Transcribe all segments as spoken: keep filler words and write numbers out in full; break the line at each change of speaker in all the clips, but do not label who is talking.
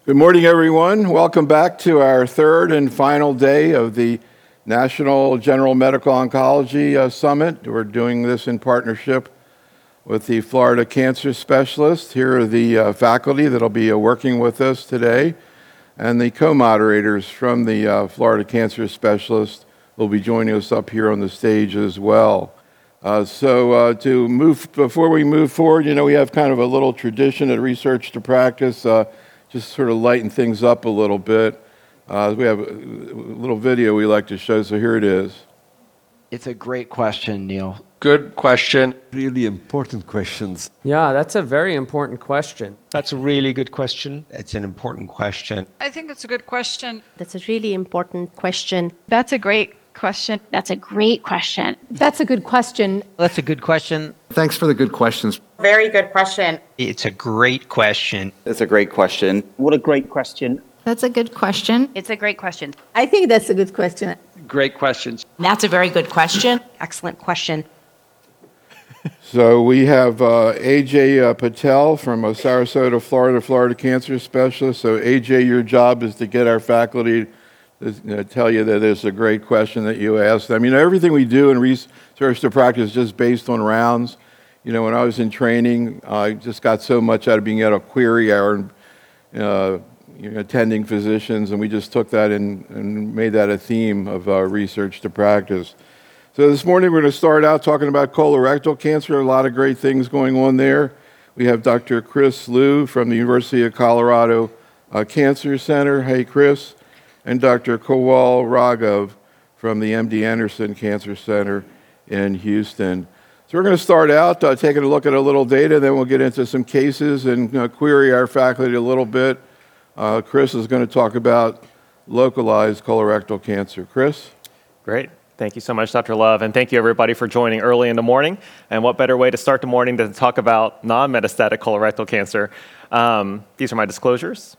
Good morning, everyone. Welcome back to our third and final day of the National General Medical Oncology uh, Summit. We're doing this in partnership with the Florida Cancer Specialists. Here are the uh, faculty that'll be uh, working with us today, and the co-moderators from the uh, Florida Cancer Specialists will be joining us up here on the stage as well. Uh, so uh, to move, before we move forward, you know, we have kind of a little tradition at Research to Practice, uh, just sort of lighten things up a little bit. Uh, we have a little video we like to show, so here it is.
It's a great question, Neil.
Good question.
Really important questions.
Yeah, that's a very important question.
That's a really good question.
It's an important question.
I think it's a good question.
That's a really important question.
That's a great question.
That's a great question.
That's a good question.
That's a good question.
Thanks for the good questions.
Very good question.
It's a great question.
It's a great question.
What a great question.
That's a good question.
It's a great question.
I think that's a good question.
Great questions.
That's a very good question.
Excellent question.
So we have uh, A J uh, Patel from uh, Sarasota, Florida, Florida Cancer Specialist. So A J, your job is to get our faculty to you know, tell you that it's a great question that you asked. I mean, everything we do in Research to Practice is just based on rounds. You know, when I was in training, I just got so much out of being able to query our uh, you know, attending physicians, and we just took that and, and made that a theme of uh, Research to Practice. So this morning we're going to start out talking about colorectal cancer. A lot of great things going on there. We have Doctor Chris Liu from the University of Colorado uh, Cancer Center. Hey, Chris. And Doctor Kowal Raghav from the M D Anderson Cancer Center in Houston. So we're going to start out uh, taking a look at a little data, then we'll get into some cases and uh, query our faculty a little bit. Uh, Chris is going to talk about localized colorectal cancer. Chris?
Great. Thank you so much, Doctor Love, and thank you everybody for joining early in the morning. And what better way to start the morning than to talk about non-metastatic colorectal cancer. Um, these are my disclosures.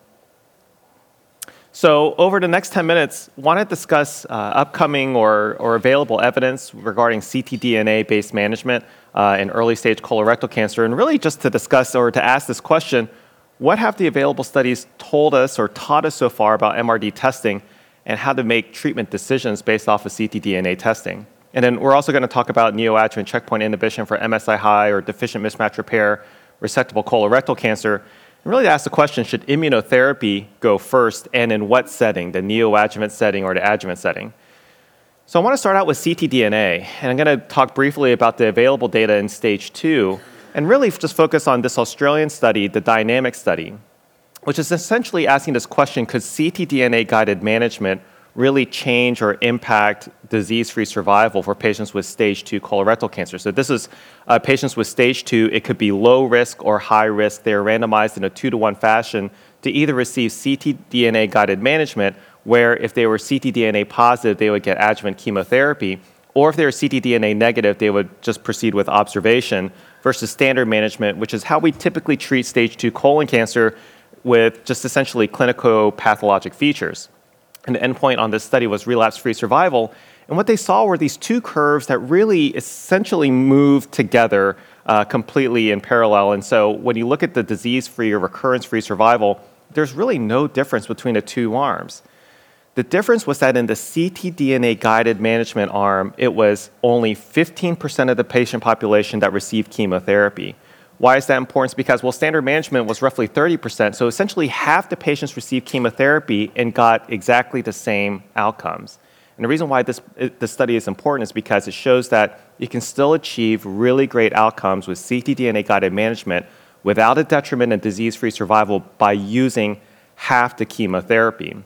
So over the next ten minutes, I want to discuss uh, upcoming or, or available evidence regarding ctDNA-based management uh, in early-stage colorectal cancer, and really just to discuss or to ask this question, what have the available studies told us or taught us so far about M R D testing and how to make treatment decisions based off of ctDNA testing? And then we're also going to talk about neoadjuvant checkpoint inhibition for M S I high or deficient mismatch repair resectable colorectal cancer. And really to ask the question, should immunotherapy go first and in what setting, the neoadjuvant setting or the adjuvant setting? So I want to start out with ctDNA, and I'm going to talk briefly about the available data in stage two, and really just focus on this Australian study, the DYNAMIC study, which is essentially asking this question, could ctDNA-guided management really change or impact disease-free survival for patients with stage two colorectal cancer? So this is uh, patients with stage two. It could be low risk or high risk. They are randomized in a two to one fashion to either receive ctDNA-guided management, where if they were ctDNA positive, they would get adjuvant chemotherapy, or if they were ctDNA negative, they would just proceed with observation versus standard management, which is how we typically treat stage two colon cancer with just essentially clinico-pathologic features. And the endpoint on this study was relapse-free survival. And what they saw were these two curves that really essentially moved together uh, completely in parallel. And so when you look at the disease-free or recurrence-free survival, there's really no difference between the two arms. The difference was that in the ctDNA-guided management arm, it was only fifteen percent of the patient population that received chemotherapy. Why is that important? It's because, well, standard management was roughly thirty percent, so essentially half the patients received chemotherapy and got exactly the same outcomes. And the reason why this, this study is important is because it shows that you can still achieve really great outcomes with ctDNA-guided management without a detriment in disease-free survival by using half the chemotherapy.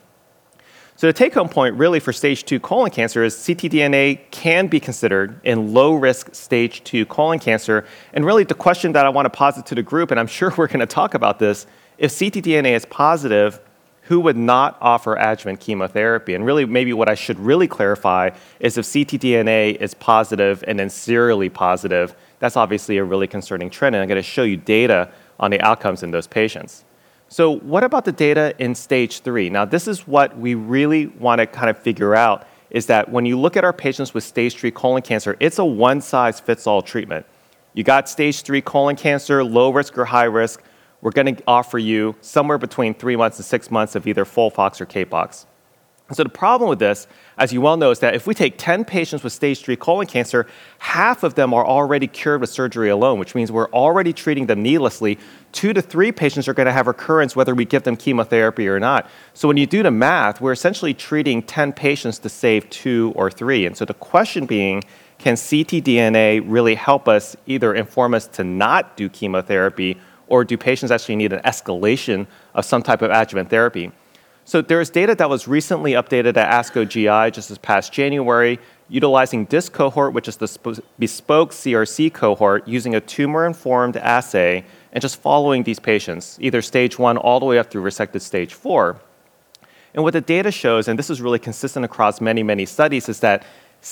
So the take-home point really for stage two colon cancer is ctDNA can be considered in low-risk stage two colon cancer. And really the question that I want to posit to the group, and I'm sure we're going to talk about this, if ctDNA is positive, who would not offer adjuvant chemotherapy? And really maybe what I should really clarify is if ctDNA is positive and then serially positive, that's obviously a really concerning trend, and I'm going to show you data on the outcomes in those patients. So what about the data in stage three? Now, this is what we really want to kind of figure out, is that when you look at our patients with stage three colon cancer, it's a one-size-fits-all treatment. You got stage three colon cancer, low risk or high risk. we're going to offer you somewhere between three months and six months of either FOLFOX or CAPOX. So the problem with this, as you well know, is that if we take ten patients with stage three colon cancer, half of them are already cured with surgery alone, which means we're already treating them needlessly. Two to three patients are going to have recurrence whether we give them chemotherapy or not. So when you do the math, we're essentially treating ten patients to save two or three. And so the question being, can ctDNA really help us either inform us to not do chemotherapy, or do patients actually need an escalation of some type of adjuvant therapy? So there's data that was recently updated at ASCO G I just this past January, utilizing this cohort, which is the sp- bespoke C R C cohort, using a tumor-informed assay and just following these patients, either stage one all the way up through resected stage four. And what the data shows, and this is really consistent across many, many studies, is that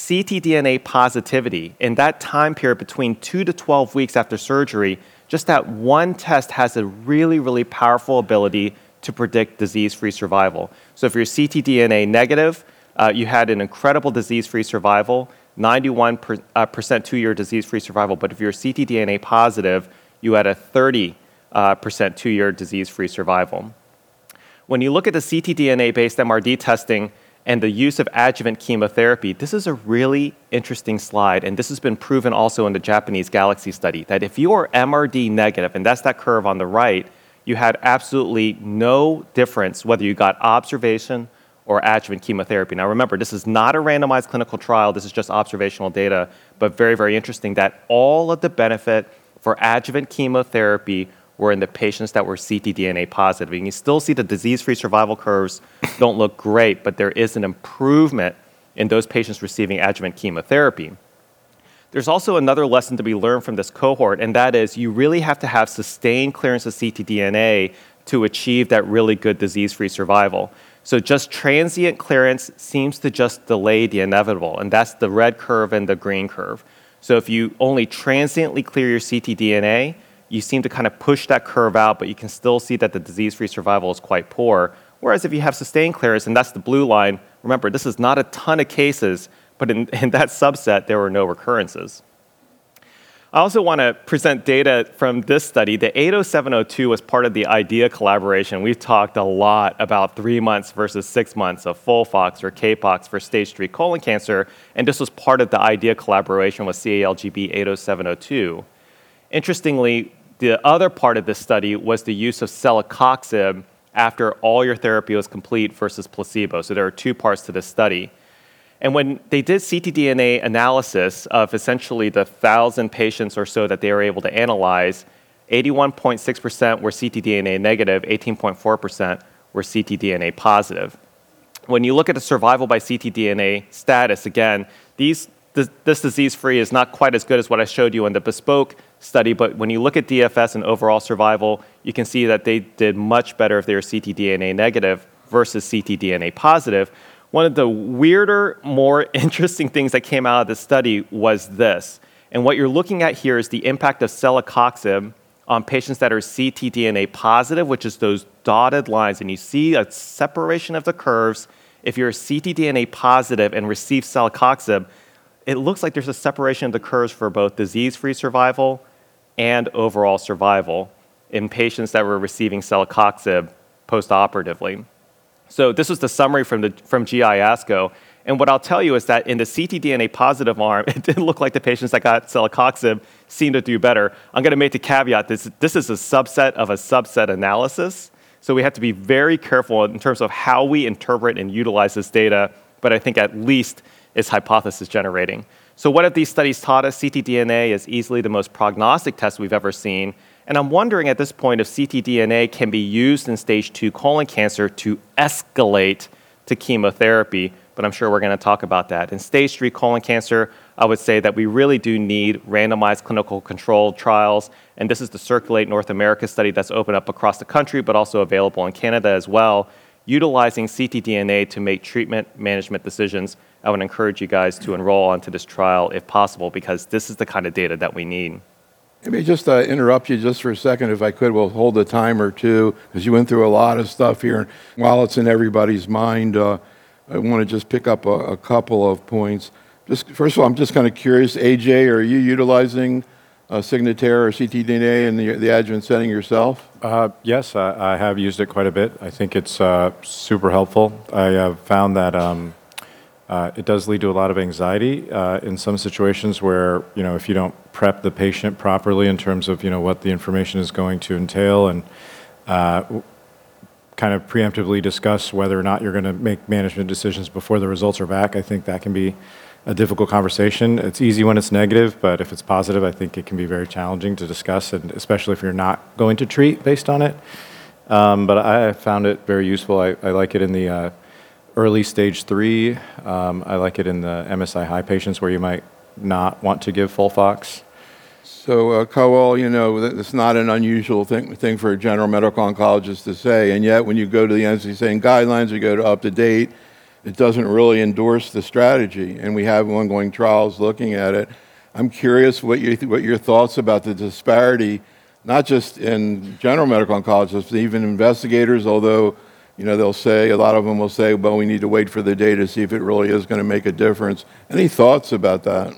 ctDNA positivity in that time period between two to twelve weeks after surgery, just that one test has a really, really powerful ability to predict disease-free survival. So if you're ctDNA negative, uh, you had an incredible disease-free survival, ninety-one percent uh, percent two-year disease-free survival. But if you're ctDNA positive, you had a thirty percent uh, two-year disease-free survival. When you look at the ctDNA-based M R D testing and the use of adjuvant chemotherapy, this is a really interesting slide, and this has been proven also in the Japanese GALAXY study, that if you are M R D negative, and that's that curve on the right, you had absolutely no difference whether you got observation or adjuvant chemotherapy. Now remember, this is not a randomized clinical trial, this is just observational data, but very, very interesting that all of the benefit for adjuvant chemotherapy were in the patients that were ctDNA positive. And you still see the disease-free survival curves don't look great, but there is an improvement in those patients receiving adjuvant chemotherapy. There's also another lesson to be learned from this cohort, and that is you really have to have sustained clearance of ctDNA to achieve that really good disease-free survival. So just transient clearance seems to just delay the inevitable, and that's the red curve and the green curve. So if you only transiently clear your ctDNA, you seem to kind of push that curve out, but you can still see that the disease-free survival is quite poor. Whereas if you have sustained clearance, and that's the blue line, remember, this is not a ton of cases, but in, in that subset, there were no recurrences. I also want to present data from this study. The eight oh seven oh two was part of the IDEA collaboration. We've talked a lot about three months versus six months of FOLFOX or CAPOX for stage three colon cancer, and this was part of the IDEA collaboration with C A L G B eight oh seven oh two. Interestingly, the other part of this study was the use of celecoxib after all your therapy was complete versus placebo. So there are two parts to this study. And when they did ctDNA analysis of essentially the one thousand patients or so that they were able to analyze, eighty-one point six percent were ctDNA negative, eighteen point four percent were ctDNA positive. When you look at the survival by ctDNA status, again, these, this, this disease-free is not quite as good as what I showed you in the bespoke study, but when you look at D F S and overall survival, you can see that they did much better if they were ctDNA negative versus ctDNA positive. One of the weirder, more interesting things that came out of this study was this. And what you're looking at here is the impact of celecoxib on patients that are ctDNA positive, which is those dotted lines. And you see a separation of the curves. If you're ctDNA positive and receive celecoxib, it looks like there's a separation of the curves for both disease-free survival and overall survival in patients that were receiving celecoxib postoperatively. So this was the summary from, the, from G I ASCO. And what I'll tell you is that in the ctDNA positive arm, it didn't look like the patients that got celecoxib seemed to do better. I'm going to make the caveat, this, this is a subset of a subset analysis. So we have to be very careful in terms of how we interpret and utilize this data, but I think at least it's hypothesis generating. So what have these studies taught us? ctDNA is easily the most prognostic test we've ever seen. And I'm wondering at this point if ctDNA can be used in stage two colon cancer to escalate to chemotherapy, but I'm sure we're going to talk about that. In stage three colon cancer, I would say that we really do need randomized clinical controlled trials, and this is the Circulate North America study that's open up across the country, but also available in Canada as well, utilizing ctDNA to make treatment management decisions. I would encourage you guys to enroll onto this trial if possible, because this is the kind of data that we need.
Let me just uh, interrupt you just for a second, if I could. We'll hold the timer too, because you went through a lot of stuff here. And while it's in everybody's mind, uh, I want to just pick up a, a couple of points. Just first of all, I'm just kind of curious, A J, are you utilizing uh, Signatera or C T D N A in the, the adjuvant setting yourself?
Uh, yes, I, I have used it quite a bit. I think it's uh, super helpful. I have found that um, uh, it does lead to a lot of anxiety uh, in some situations where, you know, if you don't prep the patient properly in terms of, you know, what the information is going to entail and uh, kind of preemptively discuss whether or not you're going to make management decisions before the results are back, I think that can be a difficult conversation. It's easy when it's negative, but if it's positive, I think it can be very challenging to discuss, and especially if you're not going to treat based on it. Um, but I found it very useful. I, I like it in the uh, early stage three. Um, I like it in the M S I high patients where you might not want to give Folfox.
So, uh, Kowal, you know, that- it's not an unusual thing, thing for a general medical oncologist to say, and yet when you go to the N C C N guidelines, you go to UpToDate, it doesn't really endorse the strategy, and we have ongoing trials looking at it. I'm curious what, you th- what your thoughts about the disparity, not just in general medical oncologists, but even investigators, although, you know, they'll say, a lot of them will say, well, we need to wait for the data to see if it really is going to make a difference. Any thoughts about that?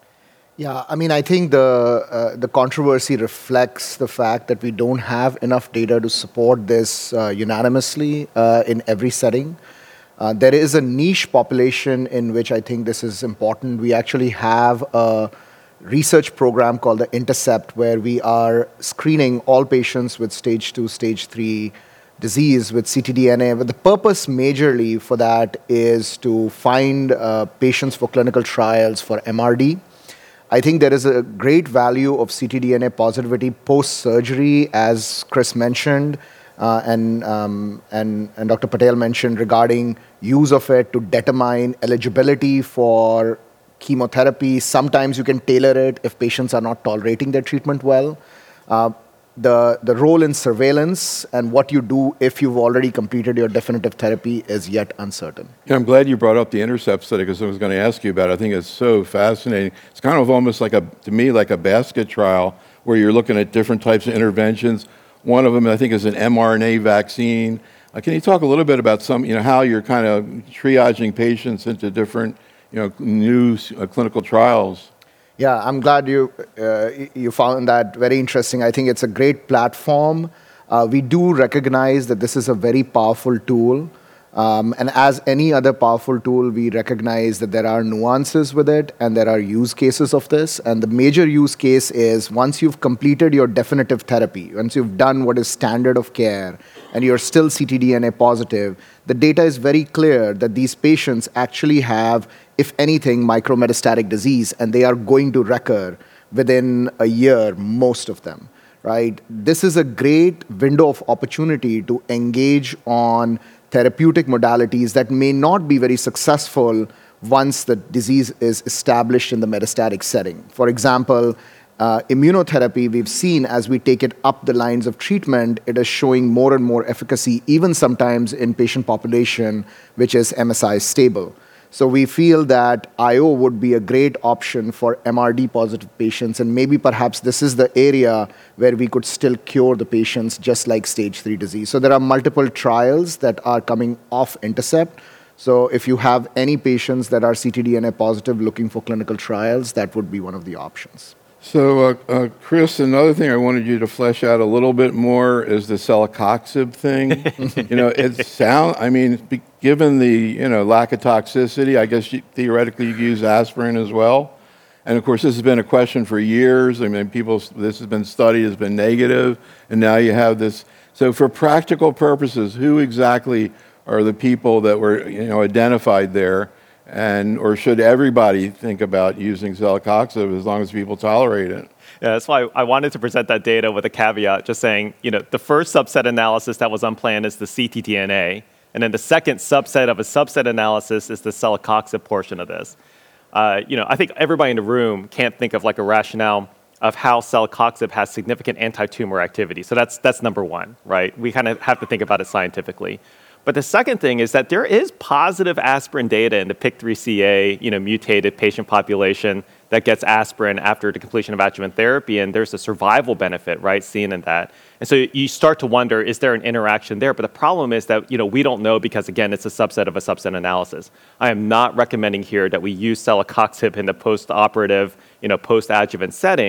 Yeah, I mean, I think the uh, the controversy reflects the fact that we don't have enough data to support this uh, unanimously uh, in every setting. Uh, there is a niche population in which I think this is important. We actually have a research program called the Intercept, where we are screening all patients with stage two, stage three disease with C T D N A. But the purpose majorly for that is to find uh, patients for clinical trials for M R D. I think there is a great value of C T D N A positivity post-surgery, as Chris mentioned, uh, and, um, and, and Doctor Patel mentioned regarding use of it to determine eligibility for chemotherapy. Sometimes you can tailor it if patients are not tolerating their treatment well. Uh, the, the role in surveillance and what you do if you've already completed your definitive therapy is yet uncertain.
Yeah, I'm glad you brought up the Intercept study because I was going to ask you about it. I think it's so fascinating. It's kind of almost like a, to me, like a basket trial where you're looking at different types of interventions. One of them, I think, is an mRNA vaccine. Uh, can you talk a little bit about some, you know, how you're kind of triaging patients into different, you know, new uh, clinical trials?
Yeah, I'm glad you uh, you found that very interesting. I think it's a great platform. Uh, we do recognize that this is a very powerful tool. Um, and as any other powerful tool, we recognize that there are nuances with it and there are use cases of this. And the major use case is once you've completed your definitive therapy, once you've done what is standard of care, and you're still C T D N A positive, the data is very clear that these patients actually have, if anything, micrometastatic disease, and they are going to recur within a year, most of them, right? This is a great window of opportunity to engage on therapeutic modalities that may not be very successful once the disease is established in the metastatic setting. For example, uh, immunotherapy, we've seen as we take it up the lines of treatment, it is showing more and more efficacy, even sometimes in patient population, which is M S I stable. So we feel that I O would be a great option for M R D positive patients, and maybe perhaps this is the area where we could still cure the patients just like stage three disease. So there are multiple trials that are coming off Intercept. So if you have any patients that are C T D N A positive looking for clinical trials, that would be one of the options.
So, uh, uh, Chris, another thing I wanted you to flesh out a little bit more is the celecoxib thing. You know, it sound. I mean, be, given the you know lack of toxicity, I guess you, theoretically you could use aspirin as well. And of course, this has been a question for years. I mean, people. This has been studied, has been negative, and now you have this. So, for practical purposes, who exactly are the people that were you know identified there? And or should everybody think about using celecoxib as long as people tolerate it?
Yeah, that's why I wanted to present that data with a caveat, just saying, you know, the first subset analysis that was unplanned is the C T D N A, and then the second subset of a subset analysis is the celecoxib portion of this. Uh, you know, I think everybody in the room can't think of like a rationale of how celecoxib has significant anti-tumor activity. So that's that's number one, right? We kind of have to think about it scientifically. But the second thing is that there is positive aspirin data in the P I K three C A, you know, mutated patient population that gets aspirin after the completion of adjuvant therapy, and there's a survival benefit, right, seen in that. And so you start to wonder, is there an interaction there? But the problem is that, you know, we don't know because, again, it's a subset of a subset analysis. I am not recommending here that we use celecoxib in the post-operative, you know, post-adjuvant setting,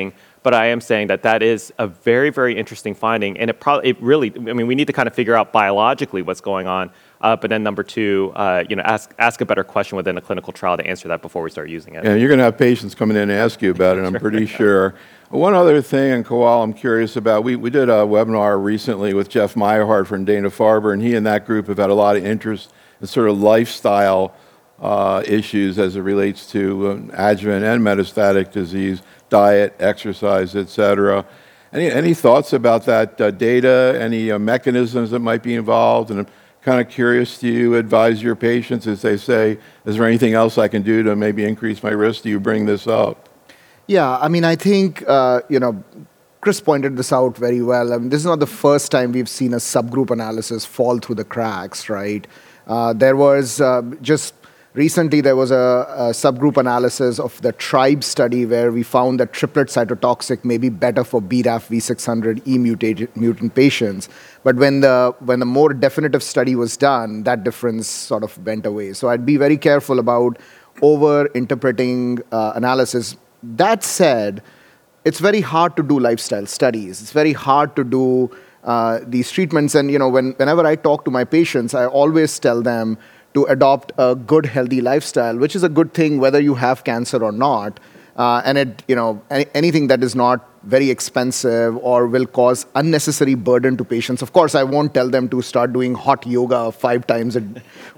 But I am saying that that is a very, very interesting finding, and it probably, it really, I mean, we need to kind of figure out biologically what's going on. Uh, but then number two, uh, you know, ask ask a better question within a clinical trial to answer that before we start using it.
Yeah, you're going to have patients coming in and ask you about it, I'm pretty sure. One other thing, and Kawal, I'm curious about, we, we did a webinar recently with Jeff Meyerhart from Dana-Farber, and he and that group have had a lot of interest in sort of lifestyle uh, issues as it relates to um, adjuvant and metastatic disease, diet, exercise, et cetera. Any, any thoughts about that uh, data, any uh, mechanisms that might be involved? And I'm kind of curious, do you advise your patients as they say, is there anything else I can do to maybe increase my risk? Do you bring this up?
Yeah, I mean, I think, uh, you know, Chris pointed this out very well. I mean, this is not the first time we've seen a subgroup analysis fall through the cracks, right? Uh, there was uh, just recently, there was a, a subgroup analysis of the TRIBE study where we found that triplet cytotoxic may be better for B R A F V six hundred E mutant, mutant patients. But when the, when the more definitive study was done, that difference sort of went away. So I'd be very careful about over-interpreting uh, analysis. That said, it's very hard to do lifestyle studies. It's very hard to do uh, these treatments. And you know, when, whenever I talk to my patients, I always tell them to adopt a good, healthy lifestyle, which is a good thing whether you have cancer or not. Uh, and it, you know, any, anything that is not very expensive or will cause unnecessary burden to patients. Of course, I won't tell them to start doing hot yoga five times a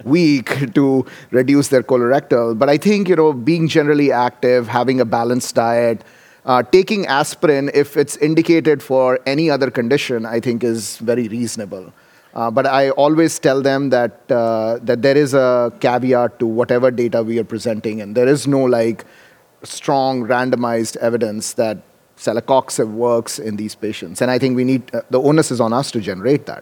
week to reduce their colorectal. But I think, you know, being generally active, having a balanced diet, uh, taking aspirin if it's indicated for any other condition, I think is very reasonable. Uh, but I always tell them that uh, that there is a caveat to whatever data we are presenting, and there is no like strong randomized evidence that celecoxib works in these patients. And I think we need, uh, the onus is on us to generate that.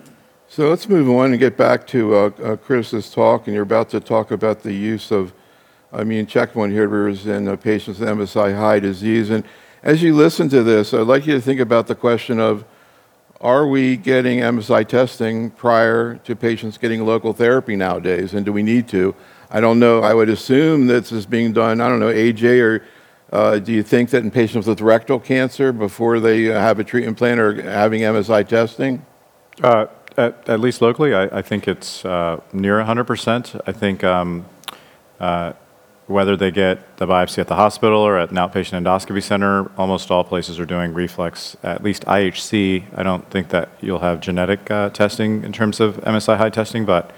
So let's move on and get back to uh, uh, Chris's talk, and you're about to talk about the use of immune checkpoint inhibitors in uh, patients with M S I high disease. And as you listen to this, I'd like you to think about the question of, are we getting M S I testing prior to patients getting local therapy nowadays, and do we need to? I don't know. I would assume this is being done, I don't know, A J, or uh, do you think that in patients with rectal cancer, before they uh, have a treatment plan, are having M S I testing?
Uh, at, at least locally, I, I think it's uh, near one hundred percent. I think um, uh, whether they get the biopsy at the hospital or at an outpatient endoscopy center, almost all places are doing reflex, at least I H C. I don't think that you'll have genetic uh, testing in terms of M S I high testing, but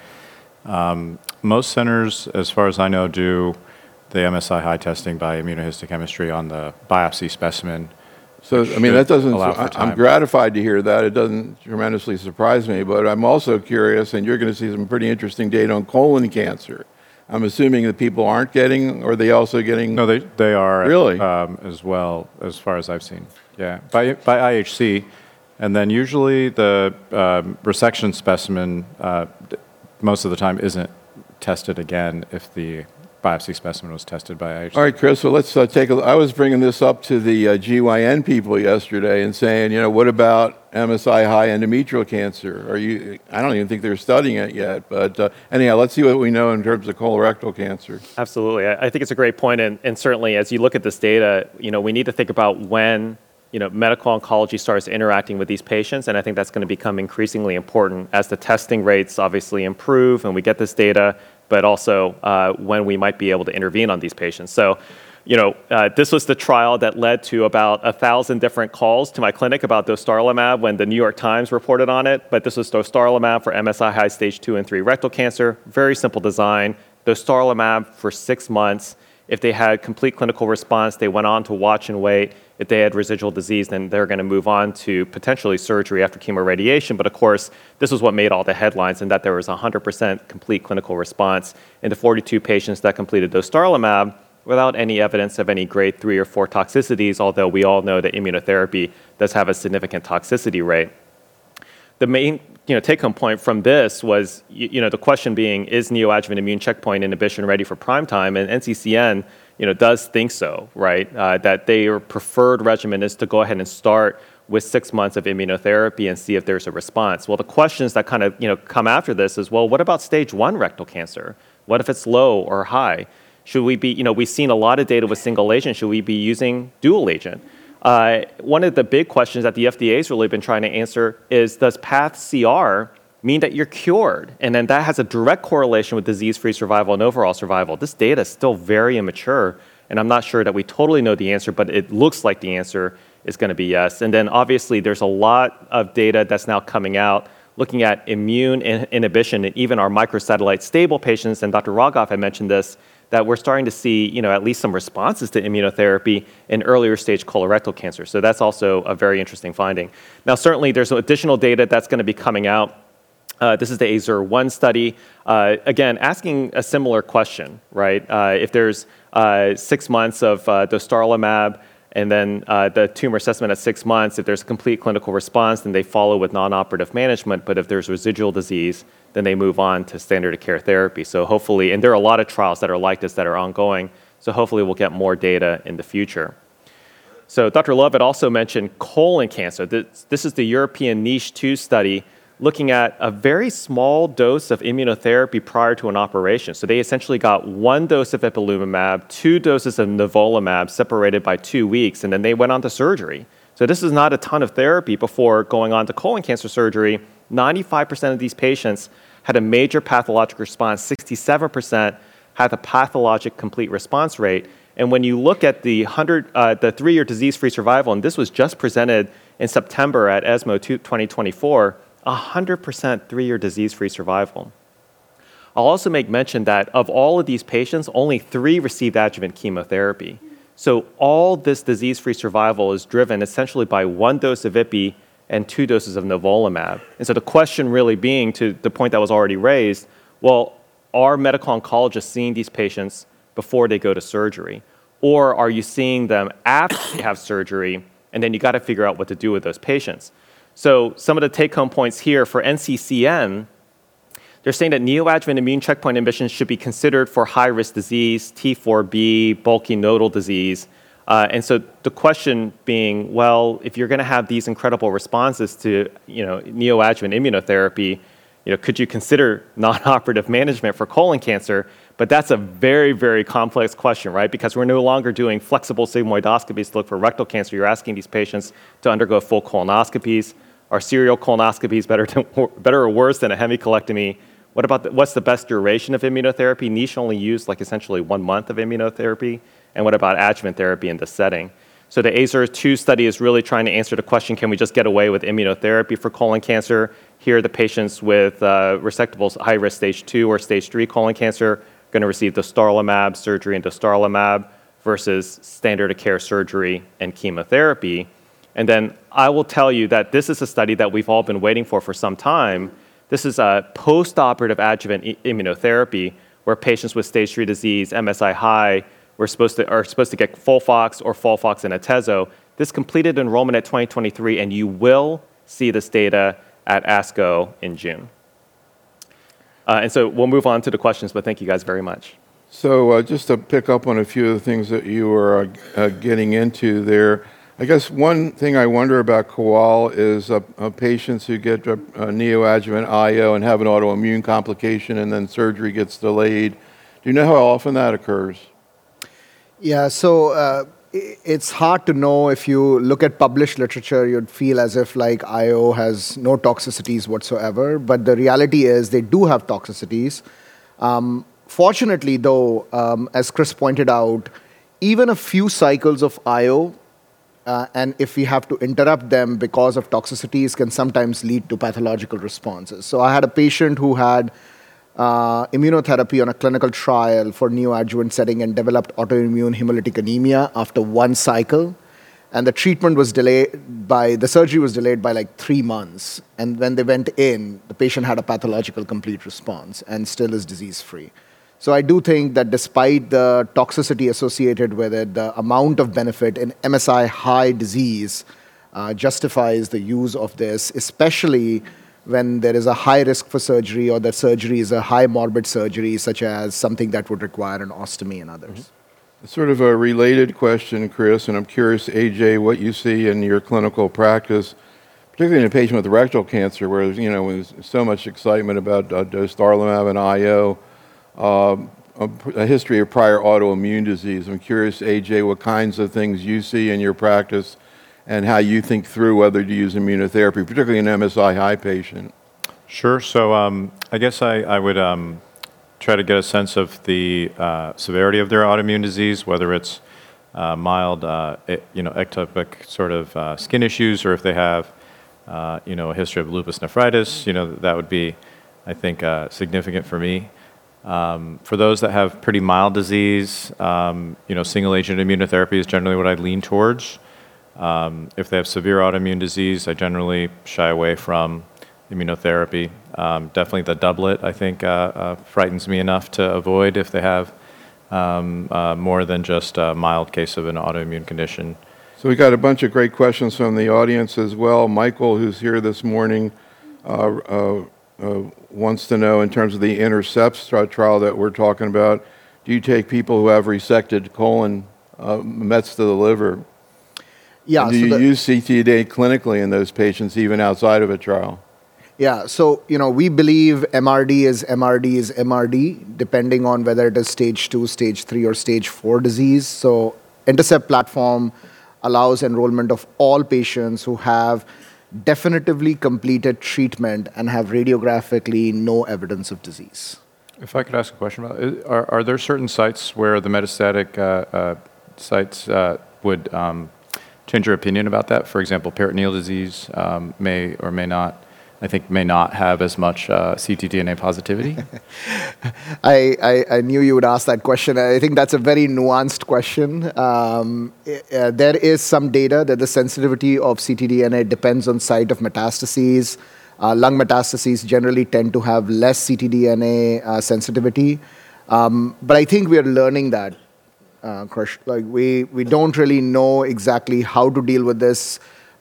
um, most centers, as far as I know, do the M S I high testing by immunohistochemistry on the biopsy specimen.
So, I mean, that doesn't,
allow for
I- I'm
time.
gratified to hear that. It doesn't tremendously surprise me, but I'm also curious, and you're going to see some pretty interesting data on colon cancer. I'm assuming that people aren't getting, or are they also getting?
No, they, they are
Really?
um, as well, as far as I've seen. Yeah, by, by I H C. And then usually the um, resection specimen, uh, d- most of the time, isn't tested again if the biopsy specimen was tested by I H C.
All right, Chris, so let's uh, take a I was bringing this up to the uh, G Y N people yesterday and saying, you know, what about M S I high endometrial cancer? Are you, I don't even think they're studying it yet, but uh, anyhow, let's see what we know in terms of colorectal cancer.
Absolutely. I I think it's a great point, and, and certainly as you look at this data, you know, we need to think about when, you know, medical oncology starts interacting with these patients, and I think that's going to become increasingly important as the testing rates obviously improve and we get this data, but also uh, when we might be able to intervene on these patients. So, you know, uh, this was the trial that led to about a thousand different calls to my clinic about dostarlimab when the New York Times reported on it. But this was dostarlimab for M S I high stage two and three rectal cancer. Very simple design. Dostarlimab for six months. If they had complete clinical response, they went on to watch and wait. If they had residual disease, then they're going to move on to potentially surgery after chemoradiation. But of course, this was what made all the headlines, in that there was one hundred percent complete clinical response in the forty-two patients that completed dostarlimab without any evidence of any grade three or four toxicities, although we all know that immunotherapy does have a significant toxicity rate. The main you know, take-home point from this was, you, you know, the question being, is neoadjuvant immune checkpoint inhibition ready for prime time? And N C C N, you know, does think so, right? Uh, that their preferred regimen is to go ahead and start with six months of immunotherapy and see if there's a response. Well, the questions that kind of, you know, come after this is, well, what about stage one rectal cancer? What if it's low or high? Should we be, you know, we've seen a lot of data with single agent. Should we be using dual agent? Uh, one of the big questions that the F D A has really been trying to answer is, does path C R mean that you're cured? And then that has a direct correlation with disease-free survival and overall survival. This data is still very immature, and I'm not sure that we totally know the answer, but it looks like the answer is going to be yes. And then obviously there's a lot of data that's now coming out looking at immune in- inhibition and even our microsatellite stable patients, and Doctor Rogoff had mentioned this, that we're starting to see, you know, at least some responses to immunotherapy in earlier stage colorectal cancer. So that's also a very interesting finding. Now, certainly there's additional data that's going to be coming out. Uh, this is the A Z U R one study. Uh, again, asking a similar question, right? Uh, if there's uh, six months of uh, dostarlimab, and then uh, the tumor assessment at six months, if there's a complete clinical response, then they follow with non-operative management. But if there's residual disease, then they move on to standard of care therapy. So hopefully, and there are a lot of trials that are like this that are ongoing, so hopefully we'll get more data in the future. So Doctor Lovett also mentioned colon cancer. This, this is the European NICHE two study looking at a very small dose of immunotherapy prior to an operation. So they essentially got one dose of ipilimumab, two doses of nivolumab separated by two weeks, and then they went on to surgery. So this is not a ton of therapy before going on to colon cancer surgery. ninety-five percent of these patients had a major pathologic response, sixty-seven percent had a pathologic complete response rate. And when you look at the, one hundred, uh, the three-year disease-free survival, and this was just presented in September at ESMO twenty twenty-four, one hundred percent three-year disease-free survival. I'll also make mention that of all of these patients, only three received adjuvant chemotherapy. So all this disease-free survival is driven essentially by one dose of ipi and two doses of nivolumab. And so the question really being, to the point that was already raised, well, are medical oncologists seeing these patients before they go to surgery? Or are you seeing them after they have surgery, and then you got to figure out what to do with those patients? So some of the take-home points here for N C C N, they're saying that neoadjuvant immune checkpoint inhibition should be considered for high-risk disease, T four B, bulky nodal disease. Uh, and so the question being, well, if you're going to have these incredible responses to, you know, neoadjuvant immunotherapy, you know, could you consider non-operative management for colon cancer? But that's a very, very complex question, right? Because we're no longer doing flexible sigmoidoscopies to look for rectal cancer. You're asking these patients to undergo full colonoscopies. Are serial colonoscopies better, to, better or worse than a hemicolectomy? What about the, what's the best duration of immunotherapy? NICHE only used like essentially one month of immunotherapy. And what about adjuvant therapy in this setting? So the A Z U R two study is really trying to answer the question, can we just get away with immunotherapy for colon cancer? Here, the patients with uh, resectable high-risk stage two or stage three colon cancer going to receive dostarlimab surgery and dostarlimab versus standard of care surgery and chemotherapy. And then I will tell you that this is a study that we've all been waiting for for some time. This is a post-operative adjuvant I- immunotherapy where patients with stage three disease, M S I high, we're supposed to, are supposed to get FOLFOX or FOLFOX and Atezo. This completed enrollment at twenty twenty-three, and you will see this data at ASCO in June. Uh, and so we'll move on to the questions, but thank you guys very much.
So uh, just to pick up on a few of the things that you were uh, uh, getting into there, I guess one thing I wonder about Koal is uh, uh, patients who get uh, neoadjuvant I O and have an autoimmune complication and then surgery gets delayed. Do you know how often that occurs?
Yeah, so uh, it's hard to know. If you look at published literature, you'd feel as if like I O has no toxicities whatsoever, but the reality is they do have toxicities. Um, fortunately, though, um, as Chris pointed out, even a few cycles of I O, uh, and if we have to interrupt them because of toxicities, can sometimes lead to pathological responses. So I had a patient who had Uh, immunotherapy on a clinical trial for neoadjuvant setting and developed autoimmune hemolytic anemia after one cycle. And the treatment was delayed by, the surgery was delayed by like three months. And when they went in, the patient had a pathological complete response and still is disease-free. So I do think that despite the toxicity associated with it, the amount of benefit in M S I high disease uh, justifies the use of this, especially when there is a high risk for surgery or the surgery is a high morbid surgery, such as something that would require an ostomy and others.
Mm-hmm. Sort of a related question, Chris, and I'm curious, A J, what you see in your clinical practice, particularly in a patient with rectal cancer, where you know there's so much excitement about uh, dostarlimab and I O, uh, a, a history of prior autoimmune disease. I'm curious, A J, what kinds of things you see in your practice and how you think through whether to use immunotherapy, particularly in an M S I high patient.
Sure. So um, I guess I, I would um, try to get a sense of the uh, severity of their autoimmune disease, whether it's uh, mild, uh, e- you know, ectopic sort of uh, skin issues, or if they have, uh, you know, a history of lupus nephritis. You know, that would be, I think, uh, significant for me. Um, for those that have pretty mild disease, um, you know, single agent immunotherapy is generally what I lean towards. Um, if they have severe autoimmune disease, I generally shy away from immunotherapy. Um, definitely the doublet, I think, uh, uh, frightens me enough to avoid if they have um, uh, more than just a mild case of an autoimmune condition.
So we got a bunch of great questions from the audience as well. Michael, who's here this morning, uh, uh, uh, wants to know, in terms of the INTERCEPT tri- trial that we're talking about, do you take people who have resected colon uh, mets to the liver?
Yeah.
And do
so
you
the-
use C T D A clinically in those patients, even outside of a trial?
Yeah, so you know we believe M R D is M R D is M R D, depending on whether it is stage two, stage three, or stage four disease. So INTERCEPT platform allows enrollment of all patients who have definitively completed treatment and have radiographically no evidence of disease.
If I could ask a question about it, are, are there certain sites where the metastatic uh, uh, sites uh, would um, change your opinion about that? For example, peritoneal disease um, may or may not, I think, may not have as much uh, ctDNA positivity.
I, I, I knew you would ask that question. I think that's a very nuanced question. Um, uh, there is some data that the sensitivity of ctDNA depends on site of metastases. Uh, lung metastases generally tend to have less ctDNA uh, sensitivity. Um, but I think we are learning that, uh, Krish. Like we, we don't really know exactly how to deal with this.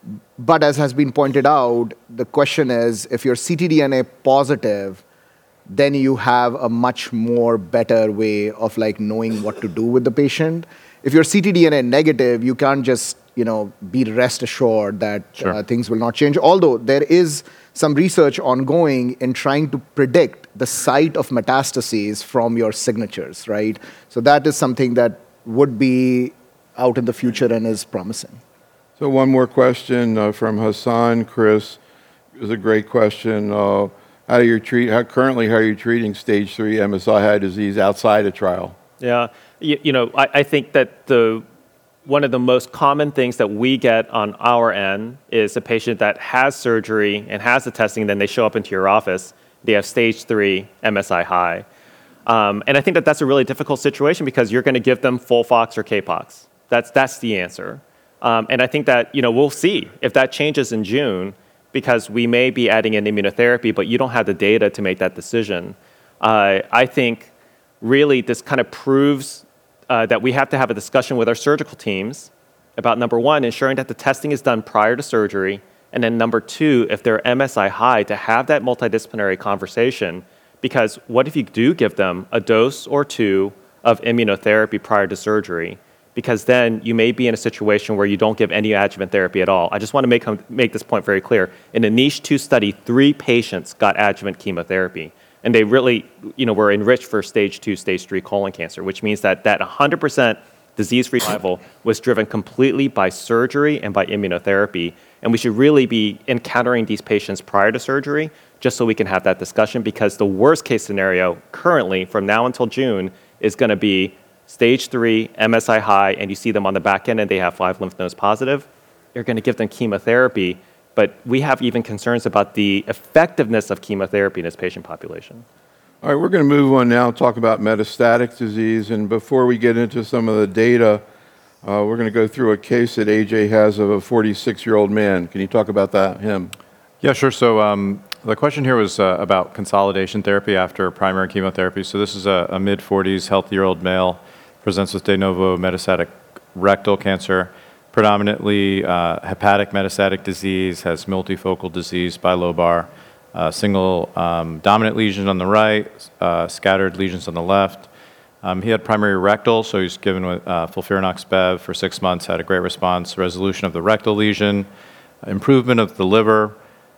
But as has been pointed out, the question is, if you're ctDNA positive, then you have a much more better way of like knowing what to do with the patient. If you're ctDNA negative, you can't just, you know, be rest assured that
Sure.
uh, things will not change. Although there is some research ongoing in trying to predict the site of metastases from your signatures, right? So that is something that would be out in the future and is promising.
So one more question uh, from Hassan. Chris, it was a great question. Uh, how do you treat? How currently how are you treating stage three M S I high disease outside a trial?
Yeah, you, you know, I, I think that the one of the most common things that we get on our end is a patient that has surgery and has the testing, then they show up into your office. They have stage three M S I high, um, and I think that that's a really difficult situation because you're going to give them FOLFOX or CAPOX. That's that's the answer. Um, and I think that, you know, we'll see if that changes in June, because we may be adding in immunotherapy, but you don't have the data to make that decision. Uh, I think really this kind of proves uh, that we have to have a discussion with our surgical teams about, number one, ensuring that the testing is done prior to surgery, and then number two, if they're M S I high, to have that multidisciplinary conversation, because what if you do give them a dose or two of immunotherapy prior to surgery? Because then you may be in a situation where you don't give any adjuvant therapy at all. I just want to make, make this point very clear. In the NICHE two study, three patients got adjuvant chemotherapy, and they really, you know, were enriched for stage two, stage three colon cancer, which means that that one hundred percent disease-free survival was driven completely by surgery and by immunotherapy. And we should really be encountering these patients prior to surgery just so we can have that discussion, because the worst case scenario currently from now until June is going to be stage three, M S I high, and you see them on the back end and they have five lymph nodes positive, you're going to give them chemotherapy. But we have even concerns about the effectiveness of chemotherapy in this patient population.
All right, we're going to move on now and talk about metastatic disease. And before we get into some of the data, uh, we're going to go through a case that A J has of a forty-six-year-old man. Can you talk about that, him?
Yeah, sure. So um, the question here was uh, about consolidation therapy after primary chemotherapy. So this is a, a mid forties, healthy-year-old male, presents with de novo metastatic rectal cancer, predominantly uh, hepatic metastatic disease, has multifocal disease, bilobar, uh, single um, dominant lesion on the right, uh, scattered lesions on the left. Um, he had primary rectal, so he was given with uh, FOLFIRINOX Bev for six months, had a great response, resolution of the rectal lesion, improvement of the liver,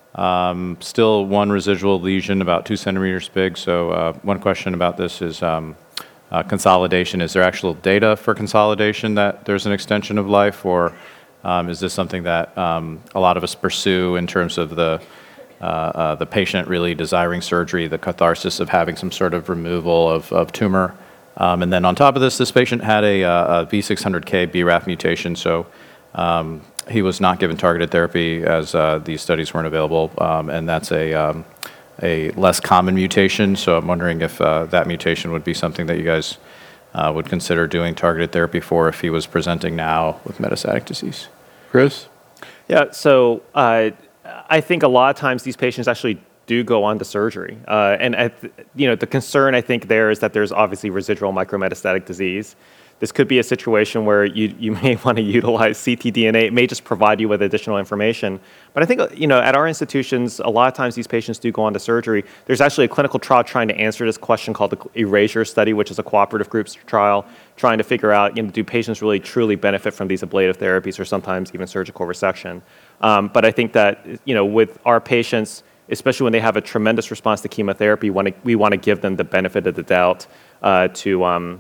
um, still one residual lesion about two centimeters big. So uh, one question about this is, um, Uh, consolidation, is there actual data for consolidation that there's an extension of life, or Um, is this something that um, a lot of us pursue in terms of the uh, uh, the patient really desiring surgery, the catharsis of having some sort of removal of, of tumor? Um, and then on top of this, this patient had a, a V six hundred K B R A F mutation, so um, he was not given targeted therapy as uh, these studies weren't available, um, and that's a um, a less common mutation. So I'm wondering if uh, that mutation would be something that you guys uh, would consider doing targeted therapy for if he was presenting now with metastatic disease.
Chris?
Yeah, so uh, I think a lot of times these patients actually do go on to surgery. Uh, and, at, you know, the concern I think there is that there's obviously residual micrometastatic disease. This could be a situation where you, you may want to utilize C T D N A. It may just provide you with additional information. But I think, you know, at our institutions, a lot of times these patients do go on to surgery. There's actually a clinical trial trying to answer this question called the Erasure study, which is a cooperative groups trial, trying to figure out, you know, do patients really truly benefit from these ablative therapies or sometimes even surgical resection? Um, but I think that, you know, with our patients, especially when they have a tremendous response to chemotherapy, when it, we want to give them the benefit of the doubt uh, to... Um,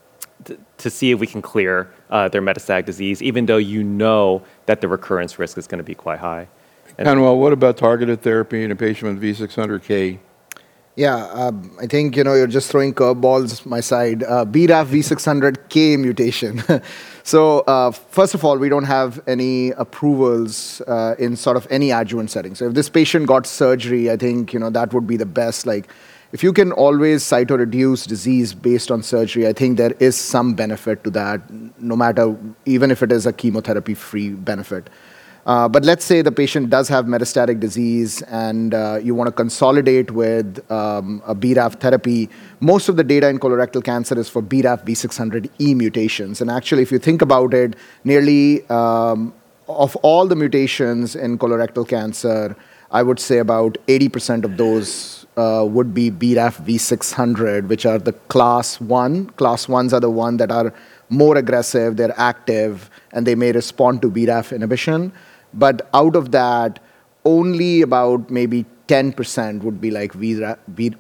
to see if we can clear uh, their metastatic disease, even though you know that the recurrence risk is going to be quite high. And
Manuel, what about targeted therapy in a patient with V six hundred K?
Yeah, um, I think, you know, you're just throwing curveballs my side. Uh, B R A F V six hundred K mutation. So uh, first of all, we don't have any approvals uh, in sort of any adjuvant setting. So if this patient got surgery, I think, you know, that would be the best. Like, if you can always cytoreduce disease based on surgery, I think there is some benefit to that, no matter, even if it is a chemotherapy-free benefit. Uh, but let's say the patient does have metastatic disease and uh, you want to consolidate with um, a B R A F therapy. Most of the data in colorectal cancer is for B R A F V six hundred E mutations. And actually, if you think about it, nearly um, of all the mutations in colorectal cancer, I would say about eighty percent of those Uh, would be B R A F V six hundred, which are the class one. Class ones are the ones that are more aggressive, they're active, and they may respond to B R A F inhibition. But out of that, only about maybe ten percent would be like B R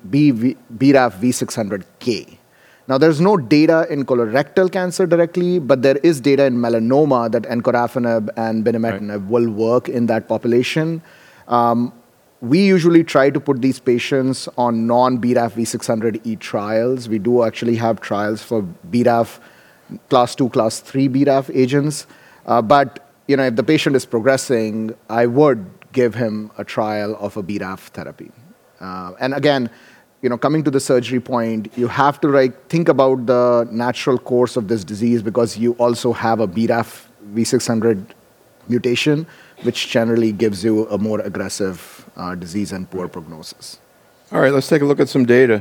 A F V six hundred K. Now, there's no data in colorectal cancer directly, but there is data in melanoma that encorafenib and binimetinib right. will work in that population. Um, We usually try to put these patients on non-B R A F V six hundred E trials. We do actually have trials for B R A F class two, class three B R A F agents. Uh, but, you know, if the patient is progressing, I would give him a trial of a B R A F therapy. Uh, and again, you know, coming to the surgery point, you have to like think about the natural course of this disease because you also have a B R A F V six hundred mutation, which generally gives you a more aggressive uh, disease and poor prognosis.
All right, let's take a look at some data.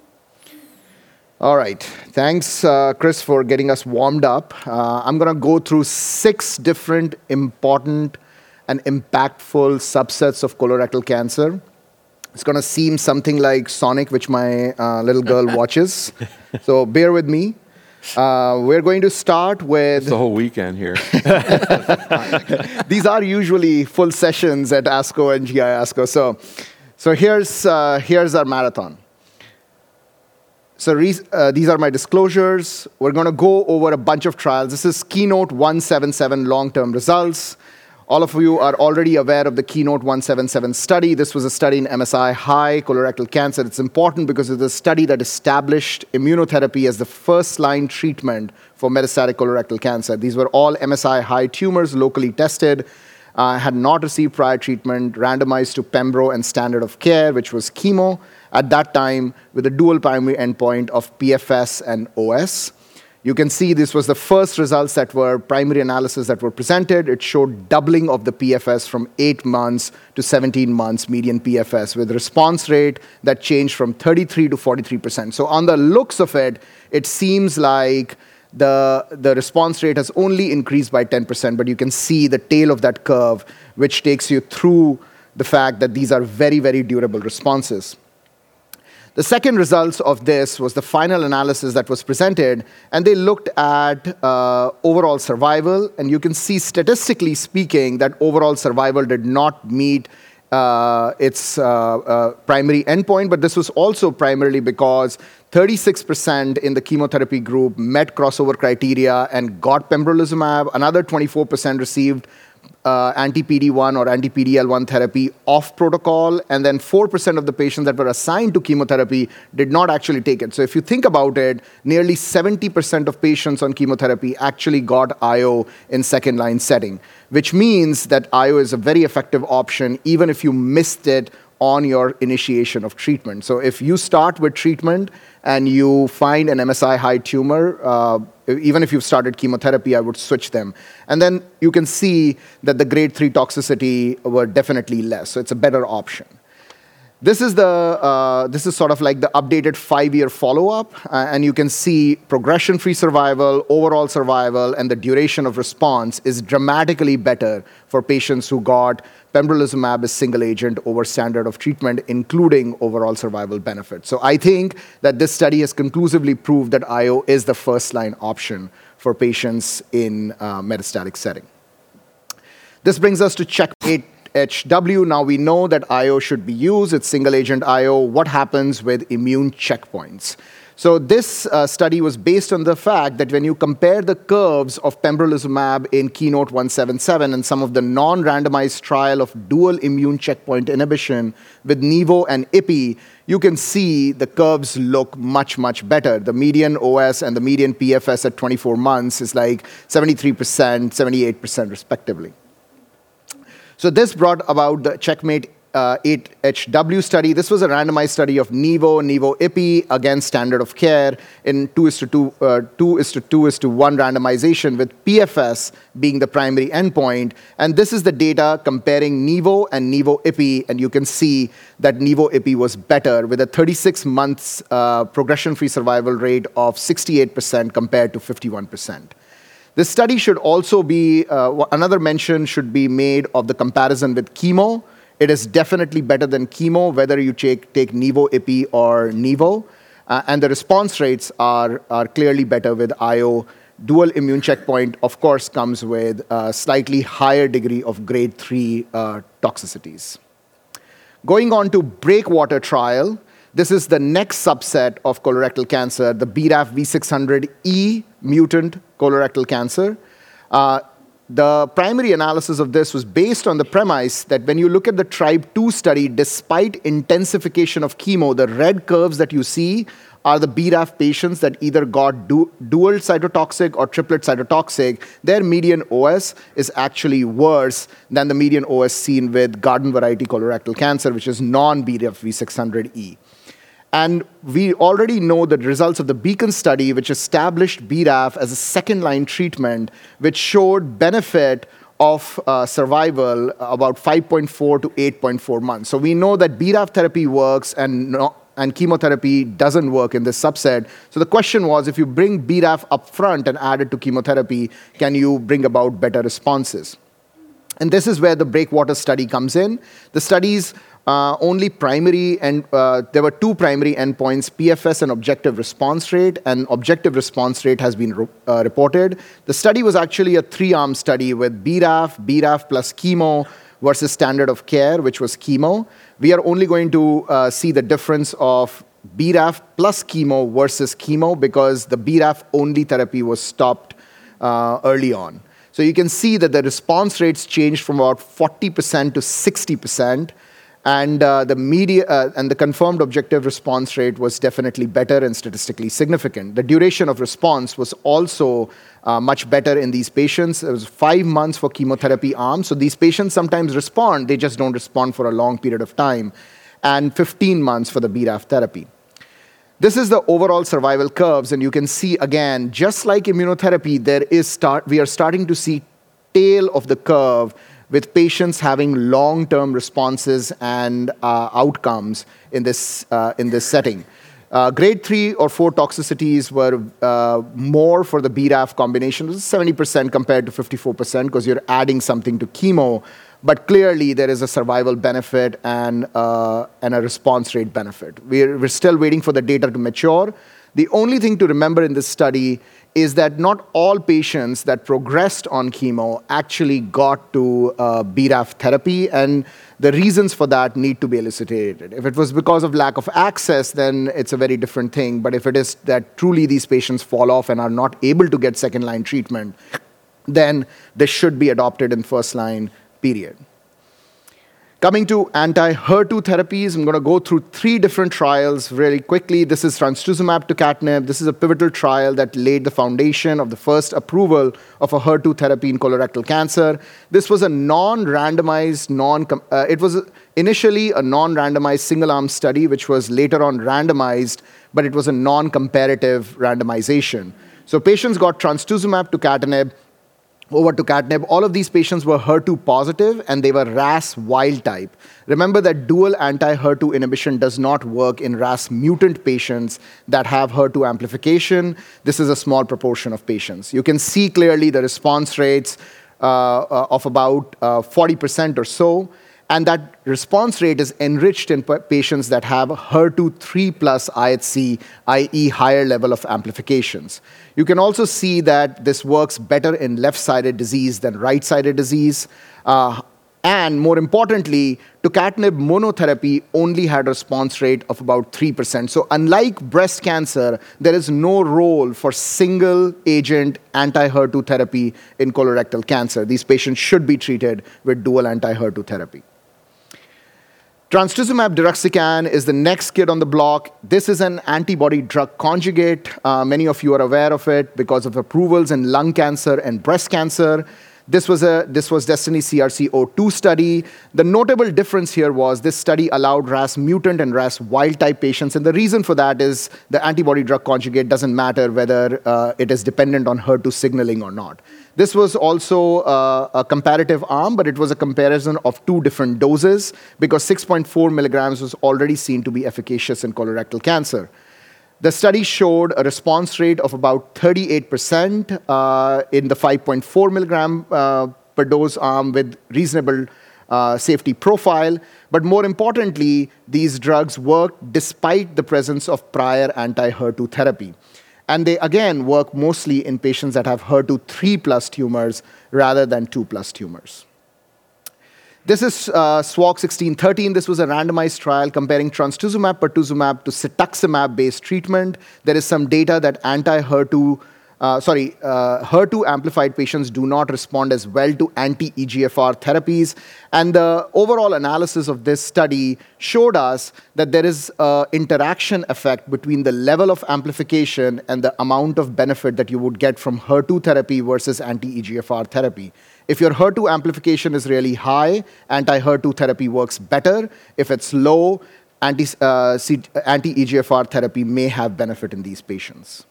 All right. Thanks, uh, Chris, for getting us warmed up. Uh, I'm going to go through six different important and impactful subsets of colorectal cancer. It's going to seem something like Sonic, which my uh, little girl watches. So bear with me. Uh, we're going to start with...
It's the whole weekend here.
These are usually full sessions at ASCO and G I ASCO. So, so here's, uh, here's our marathon. So re uh, these are my disclosures. We're going to go over a bunch of trials. This is Keynote one seventy-seven long-term results. All of you are already aware of the Keynote one seventy-seven study. This was a study in M S I high colorectal cancer. It's important because it's a study that established immunotherapy as the first-line treatment for metastatic colorectal cancer. These were all M S I high tumors, locally tested, uh, had not received prior treatment, randomized to pembro and standard of care, which was chemo, at that time with a dual primary endpoint of P F S and O S. You can see this was the first results that were primary analysis that were presented. It showed doubling of the P F S from eight months to seventeen months median P F S with response rate that changed from thirty-three to forty-three percent. So on the looks of it, it seems like the, the response rate has only increased by ten percent, but you can see the tail of that curve, which takes you through the fact that these are very, very durable responses. The second results of this was the final analysis that was presented, and they looked at uh, overall survival, and you can see statistically speaking that overall survival did not meet uh, its uh, uh, primary endpoint, but this was also primarily because thirty-six percent in the chemotherapy group met crossover criteria and got pembrolizumab. Another twenty-four percent received uh, anti-P D one or anti-P D L one therapy off protocol, and then four percent of the patients that were assigned to chemotherapy did not actually take it. So if you think about it, nearly seventy percent of patients on chemotherapy actually got I O in second-line setting, which means that I O is a very effective option even if you missed it on your initiation of treatment. So if you start with treatment and you find an M S I high tumor, uh, even if you've started chemotherapy, I would switch them. And then you can see that the grade three toxicity were definitely less. So it's a better option. This is the uh, this is sort of like the updated five-year follow-up, uh, and you can see progression-free survival, overall survival, and the duration of response is dramatically better for patients who got pembrolizumab as single agent over standard of treatment, including overall survival benefit. So I think that this study has conclusively proved that I O is the first-line option for patients in uh, metastatic setting. This brings us to CheckMate H W. Now we know that I O should be used. It's single-agent I O. What happens with immune checkpoints? So this uh, study was based on the fact that when you compare the curves of pembrolizumab in Keynote one seventy-seven and some of the non-randomized trial of dual immune checkpoint inhibition with Nivo and Ipi, you can see the curves look much, much better. The median O S and the median P F S at twenty-four months is like seventy-three percent, seventy-eight percent respectively. So this brought about the CheckMate uh, eight H W study. This was a randomized study of Nivo, Nivo-Ipi against standard of care in two is to two, uh, two is to two is to one randomization, with P F S being the primary endpoint. And this is the data comparing Nivo and Nivo-Ipi, and you can see that Nivo-Ipi was better with a thirty-six months uh, progression-free survival rate of sixty-eight percent compared to fifty-one percent. This study should also be, uh, another mention should be made of the comparison with chemo. It is definitely better than chemo, whether you take, take Nivo-Ipi or Nivo. Uh, and the response rates are, are clearly better with I O. Dual immune checkpoint, of course, comes with a slightly higher degree of grade three uh, toxicities. Going on to Breakwater trial, this is the next subset of colorectal cancer, the B R A F V six hundred E mutant colorectal cancer. Uh, the primary analysis of this was based on the premise that when you look at the TRIBE two study, despite intensification of chemo, the red curves that you see are the B R A F patients that either got du dual cytotoxic or triplet cytotoxic. Their median O S is actually worse than the median O S seen with garden variety colorectal cancer, which is non-B R A F V six hundred E. And we already know the results of the Beacon study, which established B R A F as a second-line treatment, which showed benefit of uh, survival about five point four to eight point four months. So we know that B R A F therapy works and, no, and chemotherapy doesn't work in this subset. So the question was, if you bring B R A F up front and add it to chemotherapy, can you bring about better responses? And this is where the Breakwater study comes in. The study's Uh, only primary, and uh, there were two primary endpoints, P F S and objective response rate, and objective response rate has been re uh, reported. The study was actually a three-arm study with B R A F, B R A F plus chemo versus standard of care, which was chemo. We are only going to uh, see the difference of B R A F plus chemo versus chemo because the B R A F only therapy was stopped uh, early on. So you can see that the response rates changed from about forty percent to sixty percent. And uh, the media uh, and the confirmed objective response rate was definitely better and statistically significant. The duration of response was also uh, much better in these patients. It was five months for chemotherapy arms. So these patients sometimes respond, they just don't respond for a long period of time, and fifteen months for the B R A F therapy. This is the overall survival curves, and you can see again, just like immunotherapy, there is start, we are starting to see tail of the curve with patients having long-term responses and uh, outcomes in this, uh, in this setting. Uh, grade three or four toxicities were uh, more for the B R A F combination. It was seventy percent compared to fifty-four percent because you're adding something to chemo. But clearly, there is a survival benefit and, uh, and a response rate benefit. We're, we're still waiting for the data to mature. The only thing to remember in this study is that not all patients that progressed on chemo actually got to uh, B RAF therapy, and the reasons for that need to be elucidated. If it was because of lack of access, then it's a very different thing. But if it is that truly these patients fall off and are not able to get second-line treatment, then this should be adopted in first-line, period. Coming to anti-HER2 therapies, I'm going to go through three different trials really quickly. This is trastuzumab tucatinib. This is a pivotal trial that laid the foundation of the first approval of a HER2 therapy in colorectal cancer. This was a non-randomized, non uh, it was initially a non-randomized single-arm study, which was later on randomized, but it was a non-comparative randomization. So patients got trastuzumab tucatinib over tucatinib. All of these patients were HER2 positive, and they were R A S wild type. Remember that dual anti-HER2 inhibition does not work in R A S mutant patients that have HER2 amplification. This is a small proportion of patients. You can see clearly the response rates uh, uh, of about uh, forty percent or so, and that response rate is enriched in patients that have HER2 three plus I H C, that is higher level of amplifications. You can also see that this works better in left-sided disease than right-sided disease. Uh, and more importantly, tucatinib monotherapy only had a response rate of about three percent. So unlike breast cancer, there is no role for single-agent anti-HER2 therapy in colorectal cancer. These patients should be treated with dual anti-HER2 therapy. Trastuzumab deruxtecan is the next kid on the block. This is an antibody-drug conjugate. Uh, many of you are aware of it because of approvals in lung cancer and breast cancer. This was a this was Destiny C R C zero two study. The notable difference here was this study allowed R A S mutant and R A S wild type patients, and the reason for that is the antibody-drug conjugate doesn't matter whether uh, it is dependent on HER2 signaling or not. This was also uh, a comparative arm, but it was a comparison of two different doses because six point four milligrams was already seen to be efficacious in colorectal cancer. The study showed a response rate of about thirty-eight percent uh, in the five point four milligram uh, per dose arm with reasonable uh, safety profile. But more importantly, these drugs worked despite the presence of prior anti-HER2 therapy. And they, again, work mostly in patients that have HER2 three plus tumors rather than two plus tumors. This is uh, S W O G sixteen thirteen. This was a randomized trial comparing trastuzumab pertuzumab to cetuximab-based treatment. There is some data that anti-HER2, uh, sorry, uh, HER2 amplified patients do not respond as well to anti-E G F R therapies. And the overall analysis of this study showed us that there is an interaction effect between the level of amplification and the amount of benefit that you would get from HER2 therapy versus anti-E G F R therapy. If your HER2 amplification is really high, anti-HER2 therapy works better. If it's low, anti, uh, anti-E G F R therapy may have benefit in these patients.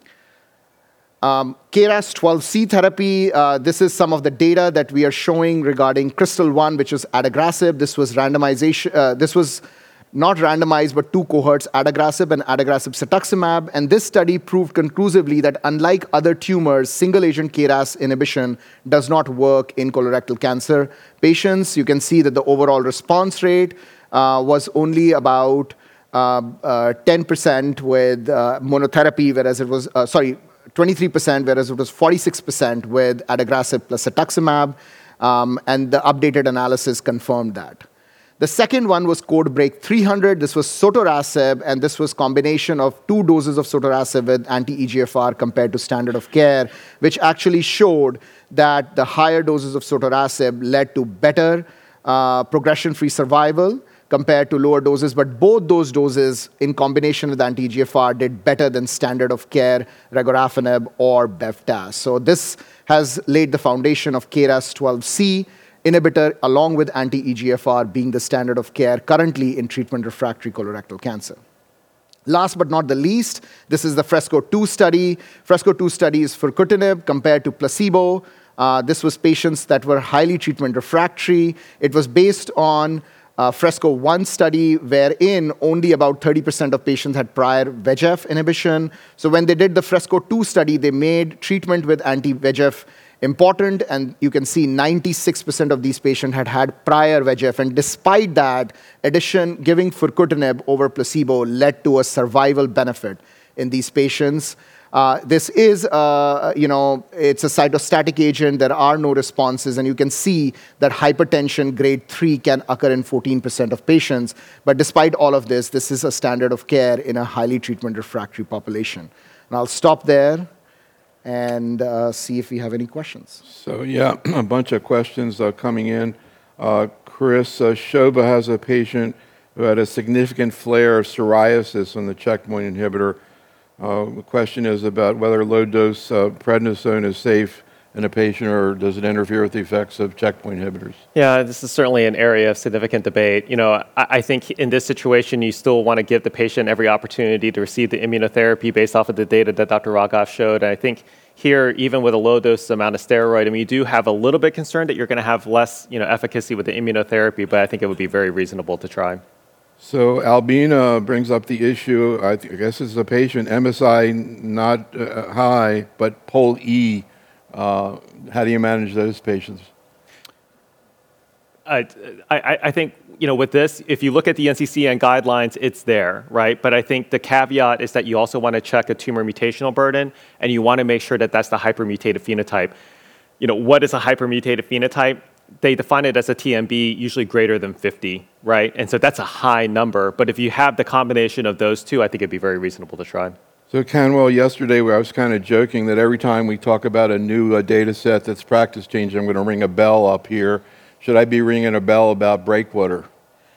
Um, K R A S twelve C therapy, uh, this is some of the data that we are showing regarding Crystal one, which is adagrasib. This was randomization, uh, this was not randomized, but two cohorts, adagrasib and adagrasib cetuximab. And this study proved conclusively that unlike other tumors, single-agent K R A S inhibition does not work in colorectal cancer patients. You can see that the overall response rate uh, was only about uh, uh, ten percent with uh, monotherapy, whereas it was, uh, sorry, twenty-three percent, whereas it was forty-six percent with adagrasib plus cetuximab. Um, and the updated analysis confirmed that. The second one was CodeBreak three hundred. This was sotorasib, and this was combination of two doses of sotorasib with anti-E G F R compared to standard of care, which actually showed that the higher doses of sotorasib led to better uh, progression-free survival compared to lower doses, but both those doses in combination with anti-E G F R did better than standard of care regorafenib or Bev-Tas. So this has laid the foundation of K R A S twelve C inhibitor along with anti-E G F R being the standard of care currently in treatment-refractory colorectal cancer. Last but not the least, this is the FRESCO two study. FRESCO two study is fruquintinib compared to placebo. Uh, this was patients that were highly treatment-refractory. It was based on uh, FRESCO one study wherein only about thirty percent of patients had prior V E G F inhibition. So when they did the FRESCO two study, they made treatment with anti-V E G F important, and you can see ninety-six percent of these patients had had prior V E G F, and despite that, addition giving fruquintinib over placebo led to a survival benefit in these patients. Uh, this is, uh, you know, it's a cytostatic agent. There are no responses, and you can see that hypertension grade three can occur in fourteen percent of patients. But despite all of this, this is a standard of care in a highly treatment refractory population. And I'll stop there and uh, see if we have any questions.
So yeah, a bunch of questions uh, coming in. Uh, Chris, uh, Shobha has a patient who had a significant flare of psoriasis on the checkpoint inhibitor. Uh, the question is about whether low-dose uh, prednisone is safe in a patient, or does it interfere with the effects of checkpoint inhibitors?
Yeah, this is certainly an area of significant debate. You know, I, I think in this situation, you still want to give the patient every opportunity to receive the immunotherapy based off of the data that Doctor Raghav showed. And I think here, even with a low-dose amount of steroid, I mean, you do have a little bit concerned that you're going to have less, you know, efficacy with the immunotherapy, but I think it would be very reasonable to try.
So Albina brings up the issue, I, th- I guess it's a patient, M S I not uh, high, but Pol E. Uh, how do you manage those patients?
I, I, I think, you know, with this, if you look at the N C C N guidelines, it's there, right? But I think the caveat is that you also want to check a tumor mutational burden, and you want to make sure that that's the hypermutated phenotype. You know, what is a hypermutated phenotype? They define it as a T M B usually greater than fifty, right? And so that's a high number. But if you have the combination of those two, I think it'd be very reasonable to try.
So Canwell, yesterday where I was kind of joking that every time we talk about a new uh, data set that's practice changing, I'm going to ring a bell up here. Should I be ringing a bell about breakwater?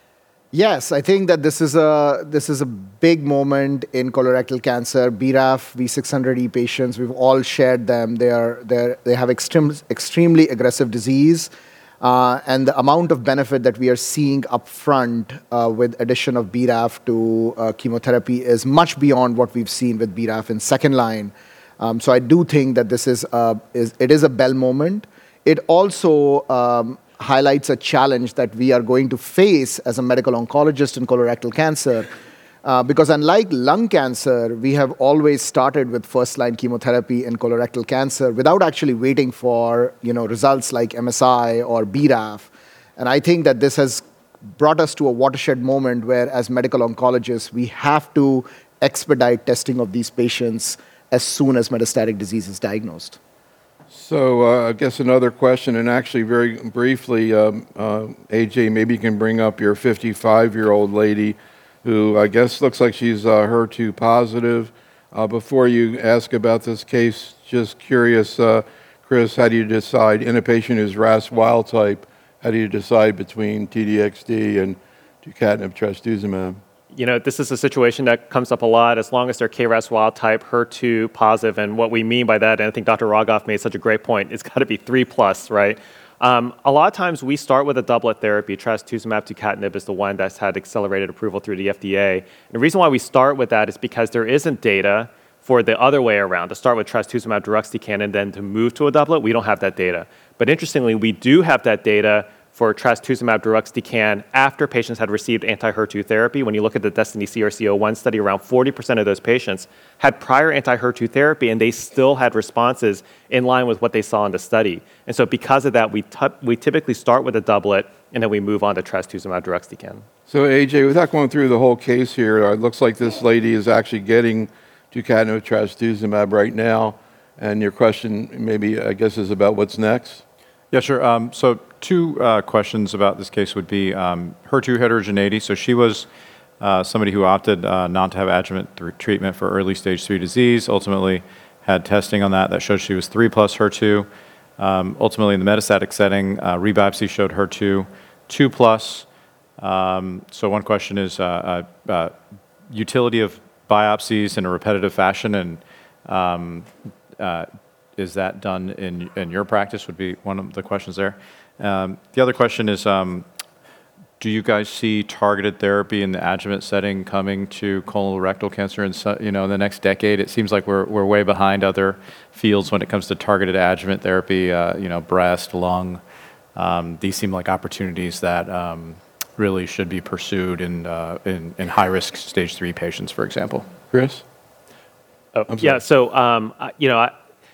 Yes, I think that this is a this is a big moment in colorectal cancer. B R A F V six hundred E patients, we've all shared them. They are they they have extreme, extremely aggressive disease. Uh, and the amount of benefit that we are seeing up front uh, with addition of B R A F to uh, chemotherapy is much beyond what we've seen with B R A F in second line. Um, so I do think that this is, uh, is it is a bell moment. It also um, highlights a challenge that we are going to face as a medical oncologist in colorectal cancer. Uh, because unlike lung cancer, we have always started with first-line chemotherapy in colorectal cancer without actually waiting for, you know, results like M S I or B R A F. And I think that this has brought us to a watershed moment where, as medical oncologists, we have to expedite testing of these patients as soon as metastatic disease is diagnosed.
So uh, I guess another question, and actually very briefly, um, uh, A J, maybe you can bring up your fifty-five-year-old lady who I guess looks like she's uh, H E R two positive. Uh, before you ask about this case, just curious, uh, Chris, how do you decide in a patient who's R A S wild type, how do you decide between T D X D and tucatinib trastuzumab?
You know, this is a situation that comes up a lot as long as they're K R A S wild type, H E R two positive. And what we mean by that, and I think Doctor Raghav made such a great point, it's got to be three plus, right? Um, a lot of times we start with a doublet therapy. Trastuzumab tucatinib is the one that's had accelerated approval through the F D A. And the reason why we start with that is because there isn't data for the other way around, to start with trastuzumab deruxtecan and then to move to a doublet. We don't have that data. But interestingly, we do have that data for trastuzumab deruxtecan after patients had received anti-H E R two therapy. When you look at the Destiny C R C zero one study, around forty percent of those patients had prior anti-H E R two therapy, and they still had responses in line with what they saw in the study. And so because of that, we, t- we typically start with a doublet, and then we move on to trastuzumab deruxtecan.
So A J, without going through the whole case here, uh, it looks like this lady is actually getting tucatinib trastuzumab right now. And your question maybe, I guess, is about what's next?
Yeah, sure. Um, so two uh, questions about this case would be um, H E R two heterogeneity. So she was uh, somebody who opted uh, not to have adjuvant th- treatment for early stage three disease, ultimately had testing on that that showed she was three plus H E R two. Um, ultimately, in the metastatic setting, uh, rebiopsy showed H E R two two plus. Um, so one question is uh, uh, uh, utility of biopsies in a repetitive fashion, and um, uh, is that done in in your practice? Would be one of the questions there. Um, the other question is, um, do you guys see targeted therapy in the adjuvant setting coming to colorectal cancer in so, you know in the next decade? It seems like we're we're way behind other fields when it comes to targeted adjuvant therapy. Uh, you know, breast, lung. Um, these seem like opportunities that um, really should be pursued in uh, in, in high risk stage three patients, for example.
Chris?
Oh, yeah. So um, I- you know. I,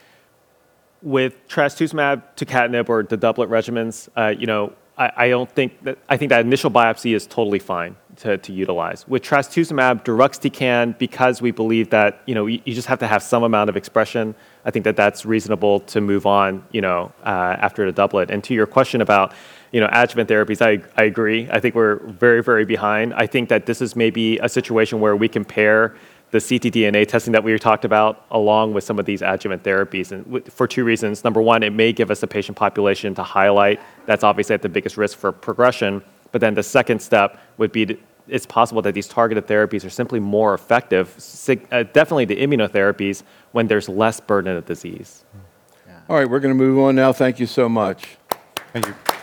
With trastuzumab tucatinib or the doublet regimens, uh, you know, I, I don't think that I think that initial biopsy is totally fine. to, to utilize. With trastuzumab deruxtecan, because we believe that you know you, you just have to have some amount of expression, I think that that's reasonable to move on, you know, uh, after the doublet. And to your question about, you know, adjuvant therapies, I, I agree. I think we're very, very behind. I think that this is maybe a situation where we compare the ctDNA testing that we talked about along with some of these adjuvant therapies, and w- for two reasons. Number one, it may give us a patient population to highlight that's obviously at the biggest risk for progression. But then the second step would be to, it's possible that these targeted therapies are simply more effective, sig- uh, definitely the immunotherapies, when there's less burden of disease.
All right, we're going to move on now. Thank you so much.
Thank you.